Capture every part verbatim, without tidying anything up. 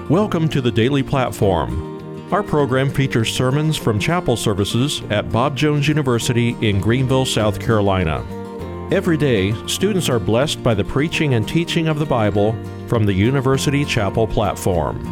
Welcome to the Daily Platform. Our program features sermons from chapel services at Bob Jones University in Greenville, South Carolina. Every day, students are blessed by the preaching and teaching of the Bible from the University Chapel platform.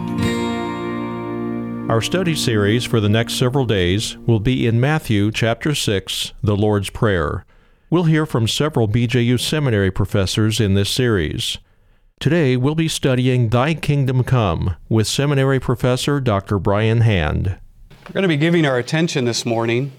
Our study series for the next several days will be in Matthew chapter six, the Lord's Prayer. We'll hear from several B J U seminary professors in this series. Today, we'll be studying Thy Kingdom Come with seminary professor Doctor Brian Hand. We're going to be giving our attention this morning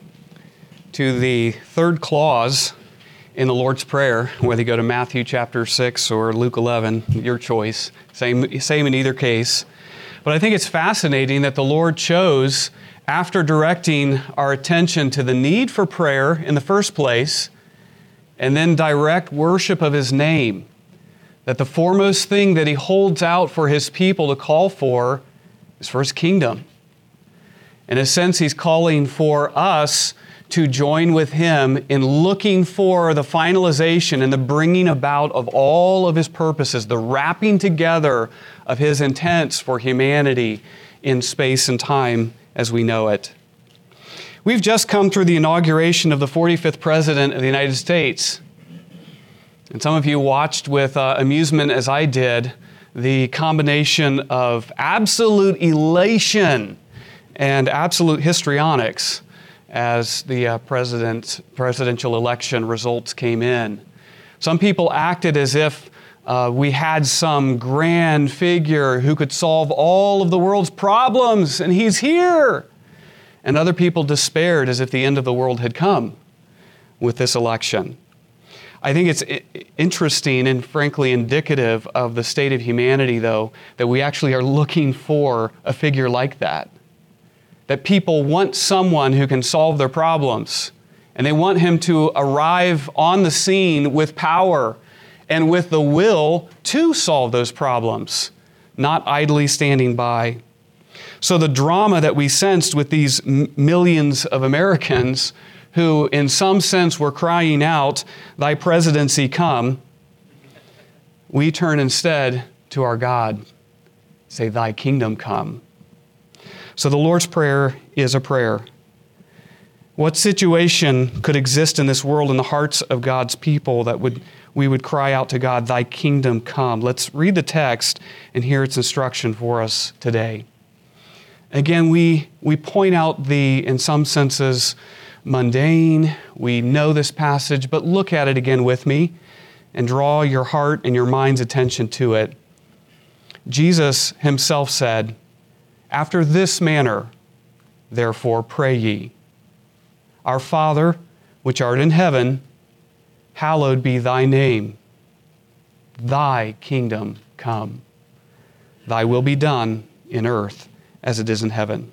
to the third clause in the Lord's Prayer, whether you go to Matthew chapter six or Luke eleven, your choice, same, same in either case. But I think it's fascinating that the Lord chose, after directing our attention to the need for prayer in the first place, and then direct worship of His name, that the foremost thing that He holds out for His people to call for is for His kingdom. In a sense, He's calling for us to join with Him in looking for the finalization and the bringing about of all of His purposes, the wrapping together of His intents for humanity in space and time as we know it. We've just come through the inauguration of the forty-fifth President of the United States. And some of you watched with uh, amusement, as I did, the combination of absolute elation and absolute histrionics as the uh, president, presidential election results came in. Some people acted as if uh, we had some grand figure who could solve all of the world's problems, and He's here. And other people despaired as if the end of the world had come with this election. I think it's interesting and frankly indicative of the state of humanity, though, that we actually are looking for a figure like that. That people want someone who can solve their problems, and they want him to arrive on the scene with power and with the will to solve those problems, not idly standing by. So the drama that we sensed with these m- millions of Americans who in some sense were crying out, "Thy presidency come," we turn instead to our God, say, "Thy kingdom come." So the Lord's Prayer is a prayer. What situation could exist in this world in the hearts of God's people that would we would cry out to God, "Thy kingdom come"? Let's read the text and hear its instruction for us today. Again, we, we point out the, in some senses, mundane. We know this passage, but look at it again with me and draw your heart and your mind's attention to it. Jesus Himself said, "After this manner, therefore, pray ye. Our Father, which art in heaven, hallowed be Thy name. Thy kingdom come. Thy will be done in earth as it is in heaven."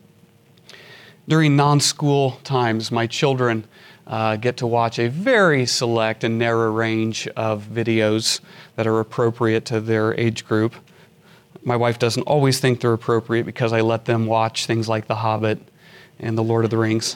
During non-school times, my children uh, get to watch a very select and narrow range of videos that are appropriate to their age group. My wife doesn't always think they're appropriate because I let them watch things like The Hobbit and The Lord of the Rings.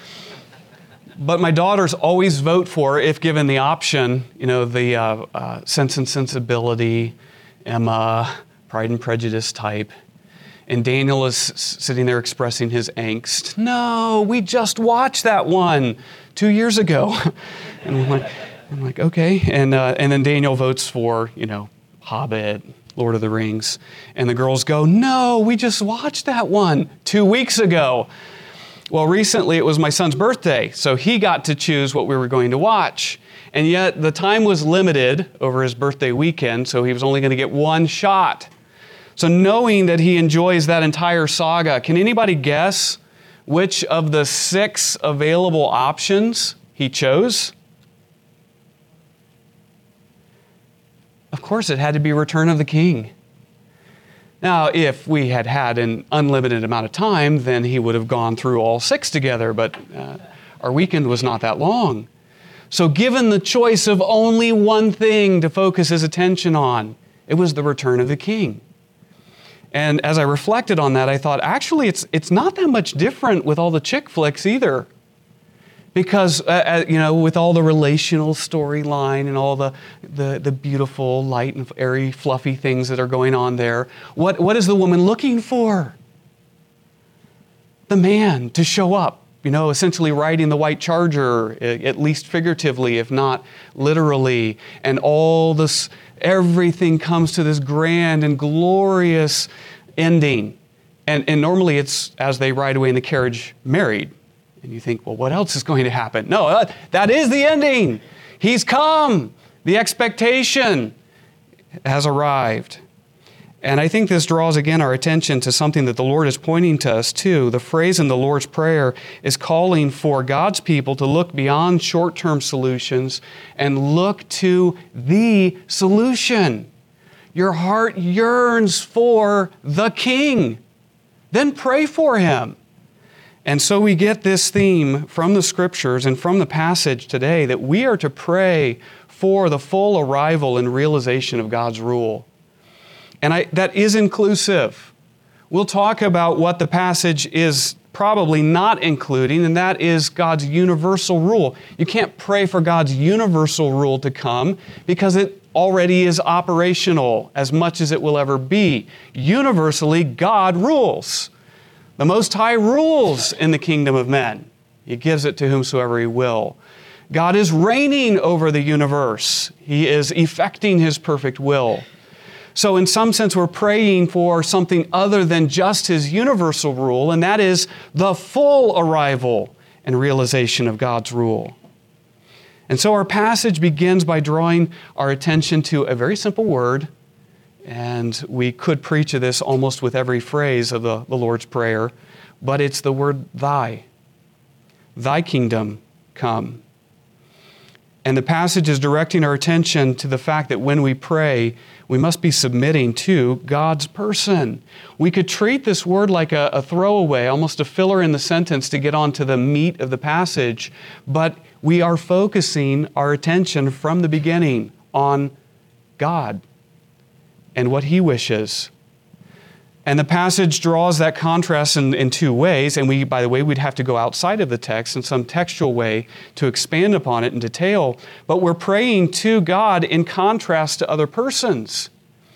But my daughters always vote for, if given the option, you know, the uh, uh, Sense and Sensibility, Emma, Pride and Prejudice type. And Daniel is sitting there expressing his angst. "No, we just watched that one two years ago." And I'm like, I'm like okay. And uh, and then Daniel votes for, you know, Hobbit, Lord of the Rings. And the girls go, "No, we just watched that one two weeks ago." Well, recently it was my son's birthday, so he got to choose what we were going to watch. And yet the time was limited over his birthday weekend, so he was only going to get one shot. So knowing that he enjoys that entire saga, can anybody guess which of the six available options he chose? Of course, it had to be Return of the King. Now, if we had had an unlimited amount of time, then he would have gone through all six together, but uh, our weekend was not that long. So given the choice of only one thing to focus his attention on, it was the Return of the King. And as I reflected on that, I thought, actually, it's it's not that much different with all the chick flicks either. Because, uh, you know, with all the relational storyline and all the, the, the beautiful, light and airy, fluffy things that are going on there, what, what is the woman looking for? The man to show up, you know, essentially riding the white charger, at least figuratively, if not literally. And all this, everything comes to this grand and glorious ending. And, and normally it's as they ride away in the carriage married. And you think, well, what else is going to happen? No, uh, that is the ending. He's come. The expectation has arrived. And I think this draws again our attention to something that the Lord is pointing to us to. The phrase in the Lord's Prayer is calling for God's people to look beyond short-term solutions and look to the solution. Your heart yearns for the King. Then pray for Him. And so we get this theme from the Scriptures and from the passage today that we are to pray for the full arrival and realization of God's rule. And I, that is inclusive. We'll talk about what the passage is probably not including, and that is God's universal rule. You can't pray for God's universal rule to come because it already is operational as much as it will ever be. Universally, God rules. The Most High rules in the kingdom of men. He gives it to whomsoever He will. God is reigning over the universe. He is effecting His perfect will. So in some sense, we're praying for something other than just His universal rule, and that is the full arrival and realization of God's rule. And so our passage begins by drawing our attention to a very simple word, and we could preach of this almost with every phrase of the, the Lord's Prayer, but it's the word thy. Thy kingdom come. And the passage is directing our attention to the fact that when we pray, we must be submitting to God's person. We could treat this word like a, a throwaway, almost a filler in the sentence to get on to the meat of the passage, but we are focusing our attention from the beginning on God and what He wishes. And the passage draws that contrast in, in two ways, and we, by the way, we'd have to go outside of the text in some textual way to expand upon it in detail, but we're praying to God in contrast to other persons.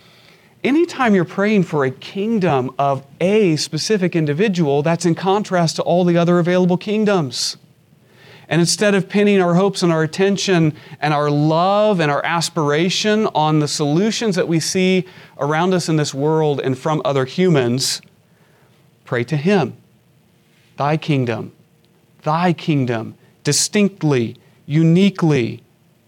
Anytime you're praying for a kingdom of a specific individual, that's in contrast to all the other available kingdoms. And instead of pinning our hopes and our attention and our love and our aspiration on the solutions that we see around us in this world and from other humans, pray to Him. Thy kingdom, Thy kingdom, distinctly, uniquely.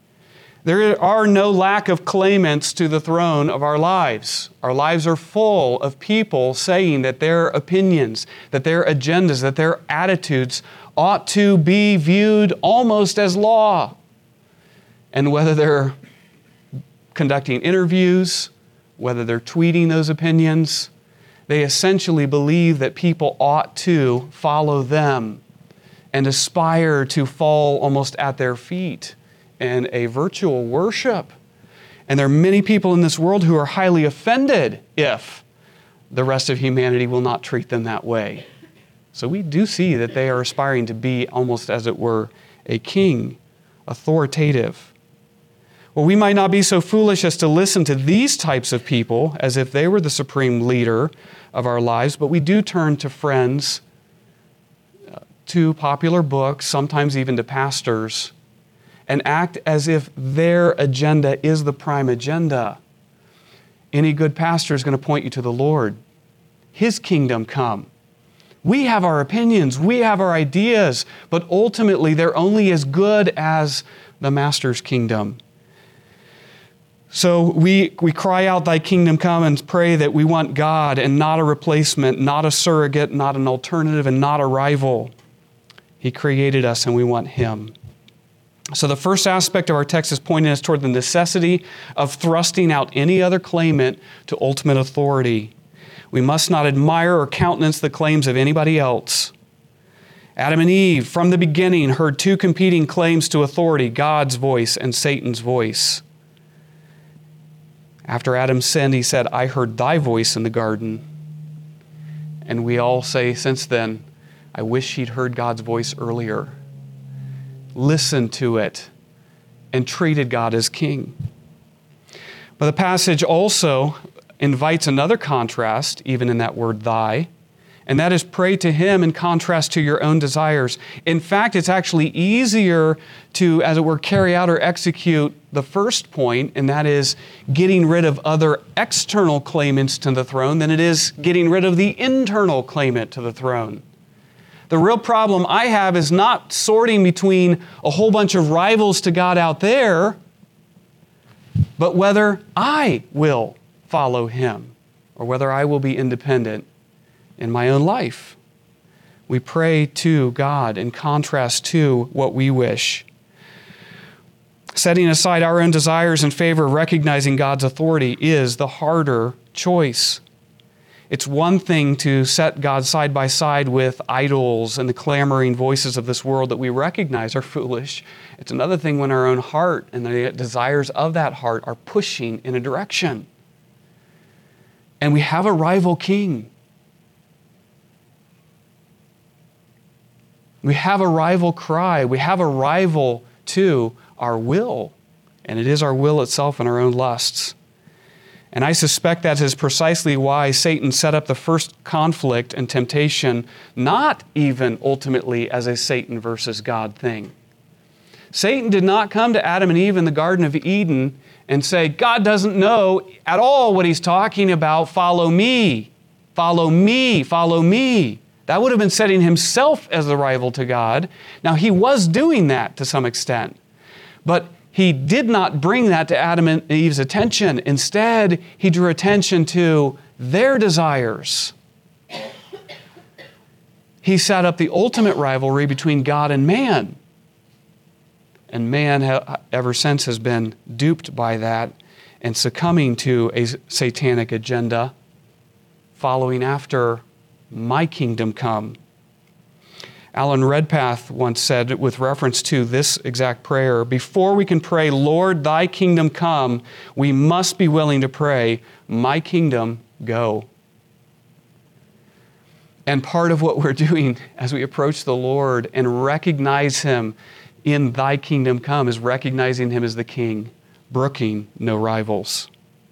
There are no lack of claimants to the throne of our lives. Our lives are full of people saying that their opinions, that their agendas, that their attitudes ought to be viewed almost as law. And whether they're conducting interviews, whether they're tweeting those opinions, they essentially believe that people ought to follow them and aspire to fall almost at their feet in a virtual worship. And there are many people in this world who are highly offended if the rest of humanity will not treat them that way. So we do see that they are aspiring to be almost, as it were, a king, authoritative. Well, we might not be so foolish as to listen to these types of people as if they were the supreme leader of our lives, but we do turn to friends, uh, to popular books, sometimes even to pastors, and act as if their agenda is the prime agenda. Any good pastor is going to point you to the Lord. His kingdom come. We have our opinions, we have our ideas, but ultimately they're only as good as the Master's kingdom. So we, we cry out, Thy kingdom come, and pray that we want God and not a replacement, not a surrogate, not an alternative, and not a rival. He created us and we want Him. So the first aspect of our text is pointing us toward the necessity of thrusting out any other claimant to ultimate authority. We must not admire or countenance the claims of anybody else. Adam and Eve, from the beginning, heard two competing claims to authority, God's voice and Satan's voice. After Adam sinned, he said, I heard thy voice in the garden. And we all say since then, I wish he'd heard God's voice earlier. listened to it, and treated God as king. But the passage also invites another contrast, even in that word thy, and that is pray to Him in contrast to your own desires. In fact, it's actually easier to, as it were, carry out or execute the first point, and that is getting rid of other external claimants to the throne, than it is getting rid of the internal claimant to the throne. The real problem I have is not sorting between a whole bunch of rivals to God out there, but whether I will follow Him or whether I will be independent in my own life. We pray to God in contrast to what we wish. Setting aside our own desires in favor of recognizing God's authority is the harder choice. It's one thing to set God side by side with idols and the clamoring voices of this world that we recognize are foolish. It's another thing when our own heart and the desires of that heart are pushing in a direction. And we have a rival king. We have a rival cry. We have a rival to our will. And it is our will itself and our own lusts. And I suspect that is precisely why Satan set up the first conflict and temptation, not even ultimately as a Satan versus God thing. Satan did not come to Adam and Eve in the Garden of Eden and say, God doesn't know at all what He's talking about. Follow me, follow me, follow me. That would have been setting himself as the rival to God. Now, he was doing that to some extent, but he did not bring that to Adam and Eve's attention. Instead, he drew attention to their desires. He set up the ultimate rivalry between God and man. And man, ever since, has been duped by that and succumbing to a satanic agenda, following after my kingdom come. Alan Redpath once said, with reference to this exact prayer, before we can pray, Lord, thy kingdom come, we must be willing to pray, my kingdom go. And part of what we're doing as we approach the Lord and recognize Him in thy kingdom come is recognizing Him as the King, brooking no rivals.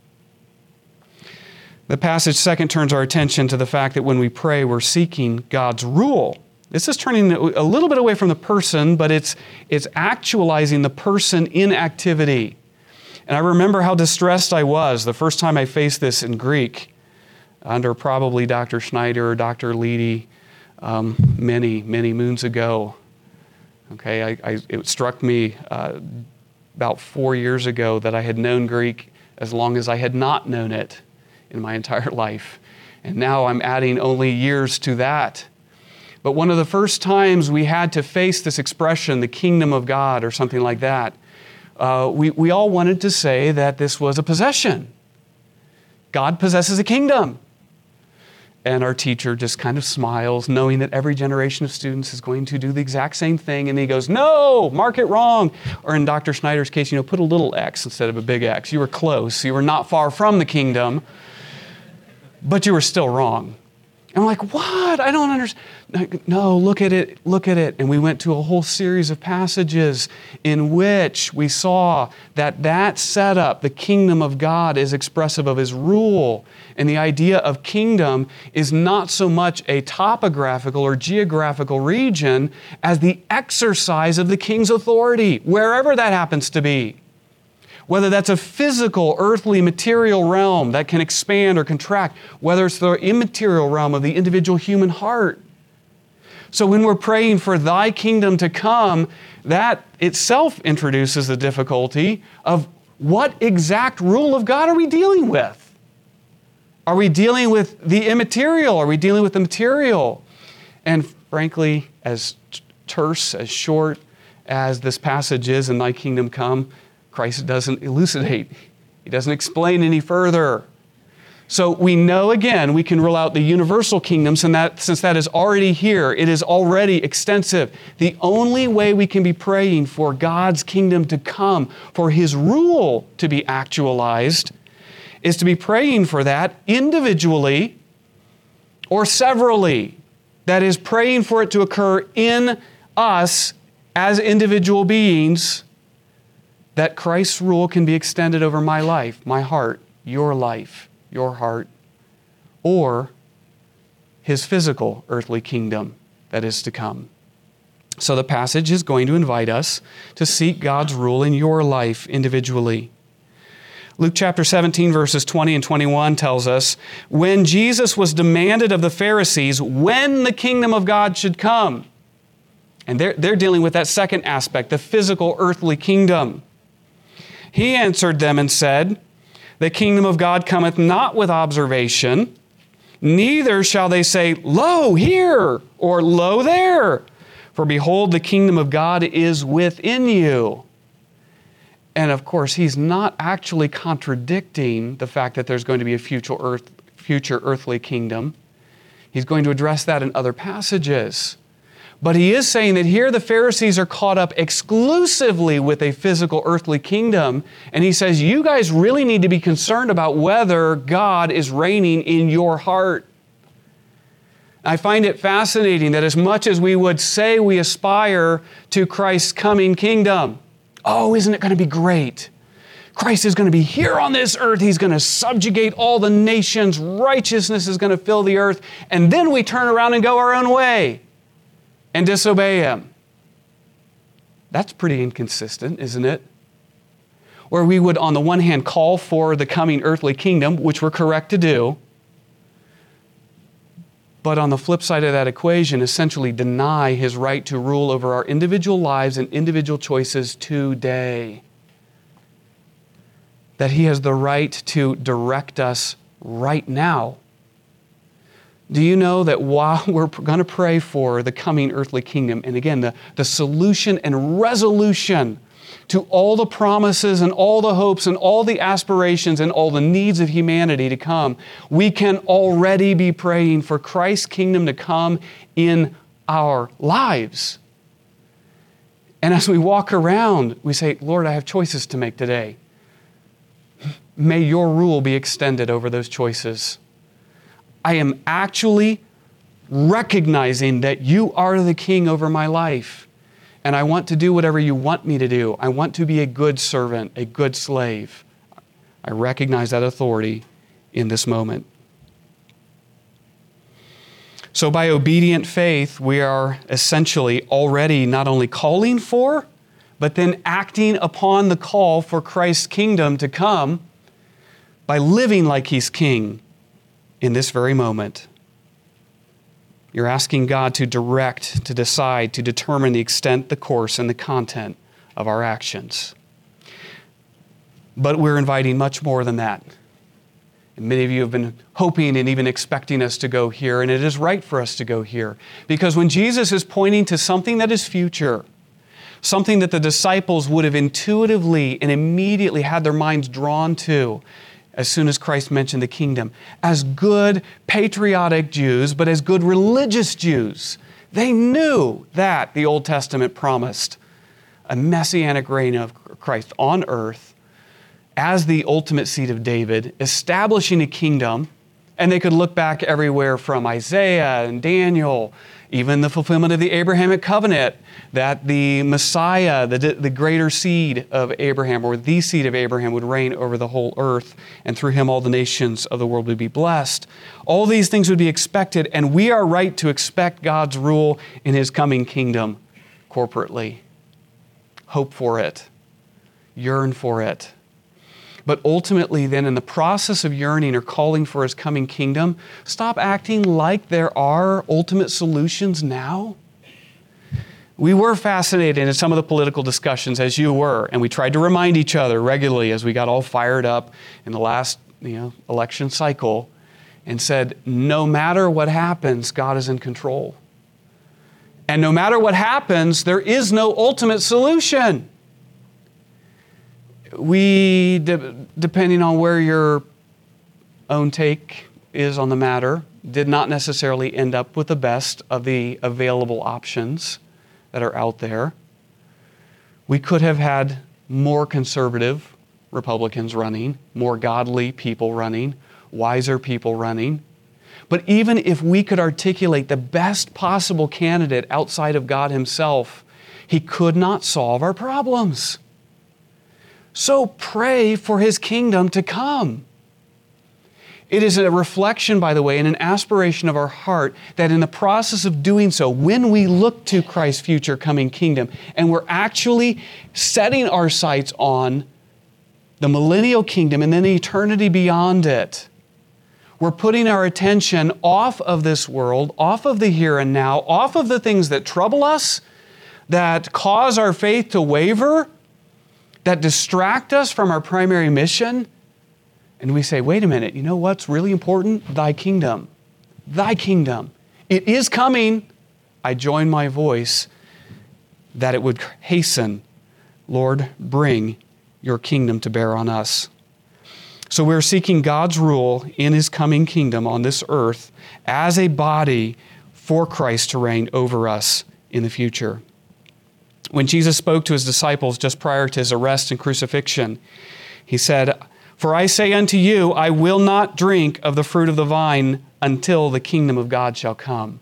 The passage second turns our attention to the fact that when we pray, we're seeking God's rule. This is turning a little bit away from the person, but it's, it's actualizing the person in activity. And I remember how distressed I was the first time I faced this in Greek under probably Doctor Schneider or Doctor Leedy um, many, many moons ago. Okay, I, I, it struck me uh, about four years ago that I had known Greek as long as I had not known it in my entire life. And now I'm adding only years to that. But one of the first times we had to face this expression, the kingdom of God or something like that, uh, we, we all wanted to say that this was a possession. God possesses a kingdom. And our teacher just kind of smiles, knowing that every generation of students is going to do the exact same thing. And he goes, no, mark it wrong. Or in Doctor Schneider's case, you know, put a little X instead of a big X. You were close. You were not far from the kingdom, but you were still wrong. And I'm like, what? I don't understand. No, look at it, look at it. And we went to a whole series of passages in which we saw that that setup, the kingdom of God, is expressive of His rule. And the idea of kingdom is not so much a topographical or geographical region as the exercise of the king's authority, wherever that happens to be. Whether that's a physical, earthly, material realm that can expand or contract, whether it's the immaterial realm of the individual human heart. So when we're praying for thy kingdom to come, that itself introduces the difficulty of what exact rule of God are we dealing with? Are we dealing with the immaterial? Are we dealing with the material? And frankly, as terse, as short as this passage is in thy kingdom come, Christ doesn't elucidate. He doesn't explain any further. So we know, again, we can rule out the universal kingdoms, and that, since that is already here, it is already extensive. The only way we can be praying for God's kingdom to come, for His rule to be actualized, is to be praying for that individually or severally. That is, praying for it to occur in us as individual beings, that Christ's rule can be extended over my life, my heart, your life, your heart, or His physical earthly kingdom that is to come. So the passage is going to invite us to seek God's rule in your life individually. Luke chapter seventeen, verses twenty and twenty-one tells us, when Jesus was demanded of the Pharisees when the kingdom of God should come, and they're, they're dealing with that second aspect, the physical earthly kingdom. He answered them and said, the kingdom of God cometh not with observation, neither shall they say, lo, here, or lo, there. For behold, the kingdom of God is within you. And of course, he's not actually contradicting the fact that there's going to be a future earth, future earthly kingdom. He's going to address that in other passages. But he is saying that here the Pharisees are caught up exclusively with a physical earthly kingdom. And he says, you guys really need to be concerned about whether God is reigning in your heart. I find it fascinating that as much as we would say we aspire to Christ's coming kingdom, oh, isn't it going to be great? Christ is going to be here on this earth. He's going to subjugate all the nations. Righteousness is going to fill the earth. And then we turn around and go our own way and disobey Him. That's pretty inconsistent, isn't it? Where we would, on the one hand, call for the coming earthly kingdom, which we're correct to do, but on the flip side of that equation, essentially deny His right to rule over our individual lives and individual choices today. That He has the right to direct us right now. Do you know that while we're going to pray for the coming earthly kingdom, and again, the, the solution and resolution to all the promises and all the hopes and all the aspirations and all the needs of humanity to come, we can already be praying for Christ's kingdom to come in our lives. And as we walk around, we say, Lord, I have choices to make today. May your rule be extended over those choices. I am actually recognizing that you are the king over my life. And I want to do whatever you want me to do. I want to be a good servant, a good slave. I recognize that authority in this moment. So by obedient faith, we are essentially already not only calling for, but then acting upon the call for Christ's kingdom to come by living like He's king in this very moment. You're asking God to direct, to decide, to determine the extent, the course, and the content of our actions. But we're inviting much more than that. And many of you have been hoping and even expecting us to go here, and it is right for us to go here. Because when Jesus is pointing to something that is future, something that the disciples would have intuitively and immediately had their minds drawn to, as soon as Christ mentioned the kingdom, as good patriotic Jews, but as good religious Jews, they knew that the Old Testament promised a messianic reign of Christ on earth as the ultimate seed of David, establishing a kingdom. And they could look back everywhere from Isaiah and Daniel, even the fulfillment of the Abrahamic covenant, that the Messiah, the, the greater seed of Abraham, or the seed of Abraham, would reign over the whole earth, and through him all the nations of the world would be blessed. All these things would be expected, and we are right to expect God's rule in His coming kingdom corporately. Hope for it. Yearn for it. But ultimately then, in the process of yearning or calling for His coming kingdom, stop acting like there are ultimate solutions now. We were fascinated in some of the political discussions, as you were, and we tried to remind each other regularly as we got all fired up in the last you know, election cycle, and said, no matter what happens, God is in control. And no matter what happens, there is no ultimate solution. We, de- depending on where your own take is on the matter, did not necessarily end up with the best of the available options that are out there. We could have had more conservative Republicans running, more godly people running, wiser people running. But even if we could articulate the best possible candidate outside of God Himself, He could not solve our problems. So pray for His kingdom to come. It is a reflection, by the way, and an aspiration of our heart that in the process of doing so, when we look to Christ's future coming kingdom, and we're actually setting our sights on the millennial kingdom and then eternity beyond it, we're putting our attention off of this world, off of the here and now, off of the things that trouble us, that cause our faith to waver, that distract us from our primary mission. And we say, wait a minute, you know what's really important? Thy kingdom. Thy kingdom. It is coming. I join my voice that it would hasten. Lord, bring your kingdom to bear on us. So we're seeking God's rule in His coming kingdom on this earth as a body for Christ to reign over us in the future. When Jesus spoke to His disciples just prior to His arrest and crucifixion, He said, "For I say unto you, I will not drink of the fruit of the vine until the kingdom of God shall come."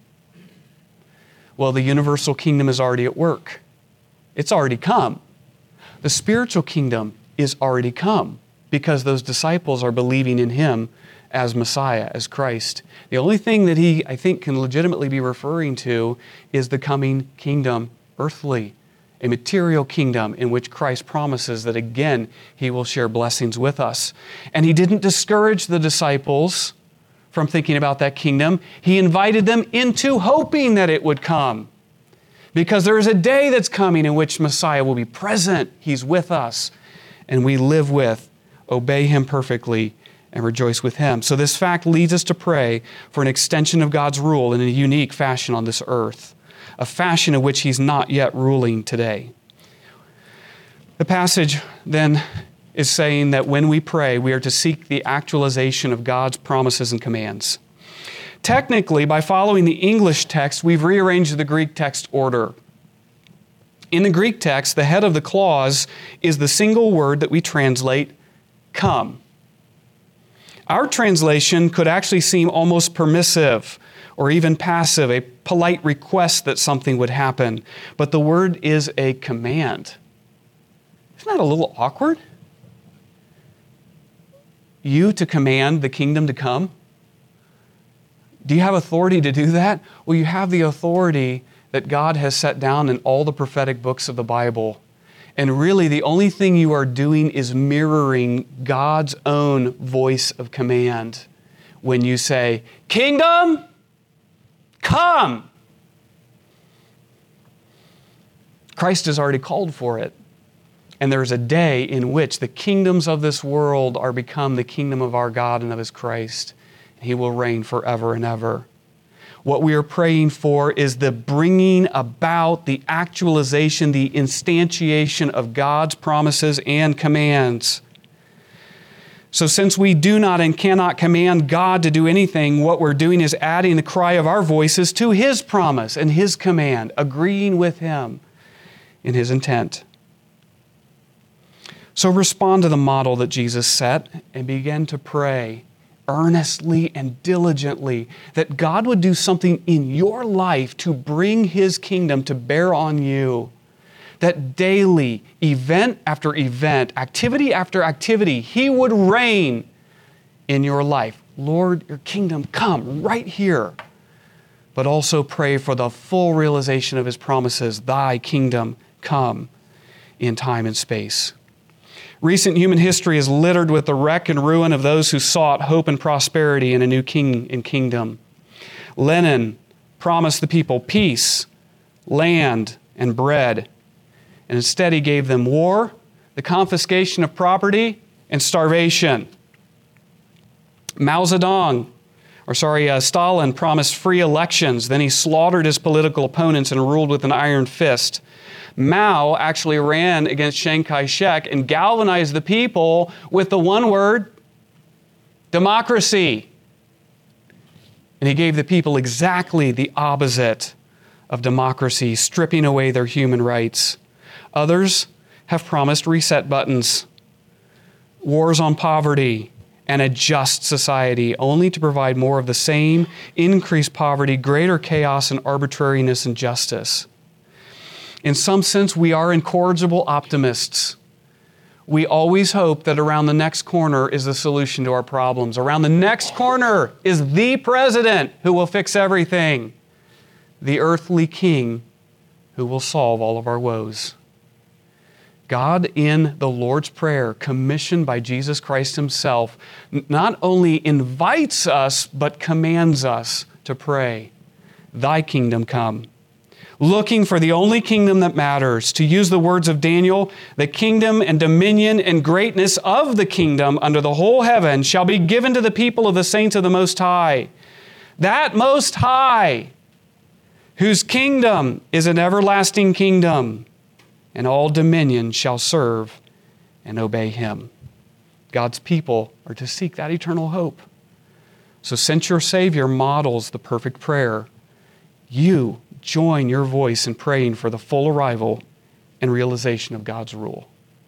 Well, the universal kingdom is already at work. It's already come. The spiritual kingdom is already come because those disciples are believing in Him as Messiah, as Christ. The only thing that He, I think, can legitimately be referring to is the coming kingdom, earthly, a material kingdom in which Christ promises that again He will share blessings with us. And He didn't discourage the disciples from thinking about that kingdom. He invited them into hoping that it would come. Because there is a day that's coming in which Messiah will be present. He's with us. And we live with, obey Him perfectly, and rejoice with Him. So this fact leads us to pray for an extension of God's rule in a unique fashion on this earth, a fashion in which He's not yet ruling today. The passage then is saying that when we pray, we are to seek the actualization of God's promises and commands. Technically, by following the English text, we've rearranged the Greek text order. In the Greek text, the head of the clause is the single word that we translate, come. Our translation could actually seem almost permissive or even passive, a polite request that something would happen. But the word is a command. Isn't that a little awkward? You to command the kingdom to come? Do you have authority to do that? Well, you have the authority that God has set down in all the prophetic books of the Bible. And really, the only thing you are doing is mirroring God's own voice of command when you say, "Kingdom, come!" Christ has already called for it. And there's a day in which the kingdoms of this world are become the kingdom of our God and of His Christ. He will reign forever and ever. What we are praying for is the bringing about, the actualization, the instantiation of God's promises and commands. So since we do not and cannot command God to do anything, what we're doing is adding the cry of our voices to His promise and His command, agreeing with Him in His intent. So respond to the model that Jesus set and begin to pray earnestly and diligently that God would do something in your life to bring His kingdom to bear on you. That daily, event after event, activity after activity, He would reign in your life. Lord, your kingdom come right here. But also pray for the full realization of His promises, thy kingdom come in time and space. Recent human history is littered with the wreck and ruin of those who sought hope and prosperity in a new king and kingdom. Lenin promised the people peace, land, and bread. And instead he gave them war, the confiscation of property, and starvation. Mao Zedong, or sorry, uh, Stalin promised free elections. Then he slaughtered his political opponents and ruled with an iron fist. Mao actually ran against Chiang Kai-shek and galvanized the people with the one word, democracy. And he gave the people exactly the opposite of democracy, stripping away their human rights. Others have promised reset buttons, wars on poverty, and a just society, only to provide more of the same, increased poverty, greater chaos, and arbitrariness and justice. In some sense, we are incorrigible optimists. We always hope that around the next corner is the solution to our problems. Around the next corner is the president who will fix everything, the earthly king who will solve all of our woes. God, in the Lord's Prayer, commissioned by Jesus Christ Himself, not only invites us, but commands us to pray, "Thy kingdom come." Looking for the only kingdom that matters. To use the words of Daniel, the kingdom and dominion and greatness of the kingdom under the whole heaven shall be given to the people of the saints of the Most High. That Most High, whose kingdom is an everlasting kingdom, and all dominion shall serve and obey Him. God's people are to seek that eternal hope. So since your Savior models the perfect prayer, you join your voice in praying for the full arrival and realization of God's rule.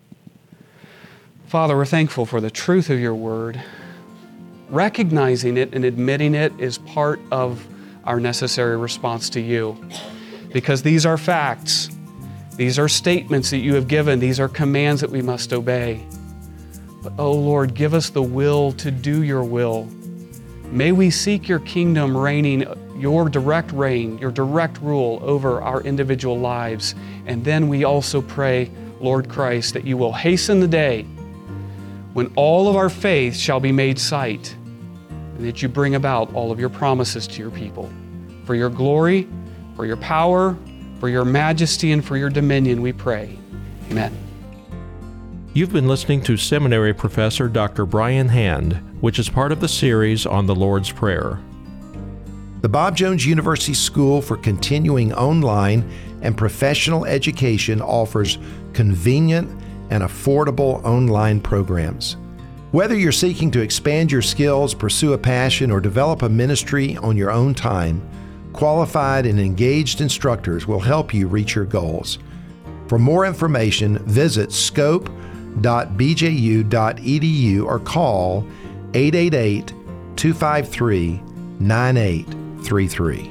Father, we're thankful for the truth of your word. Recognizing it and admitting it is part of our necessary response to you, because these are facts. These are statements that you have given. These are commands that we must obey. But, oh Lord, give us the will to do your will. May we seek your kingdom reigning, your direct reign, your direct rule over our individual lives. And then we also pray, Lord Christ, that you will hasten the day when all of our faith shall be made sight, and that you bring about all of your promises to your people. For your glory, for your power, for your majesty, and for your dominion, we pray. Amen. You've been listening to Seminary Professor Doctor Brian Hand, which is part of the series on the Lord's Prayer. The Bob Jones University School for Continuing Online and Professional Education offers convenient and affordable online programs. Whether you're seeking to expand your skills, pursue a passion, or develop a ministry on your own time, qualified and engaged instructors will help you reach your goals. For more information, visit scope dot b j u dot e d u or call eight eight eight, two five three, nine eight three three.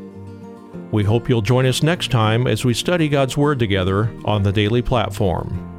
We hope you'll join us next time as we study God's Word together on the Daily Platform.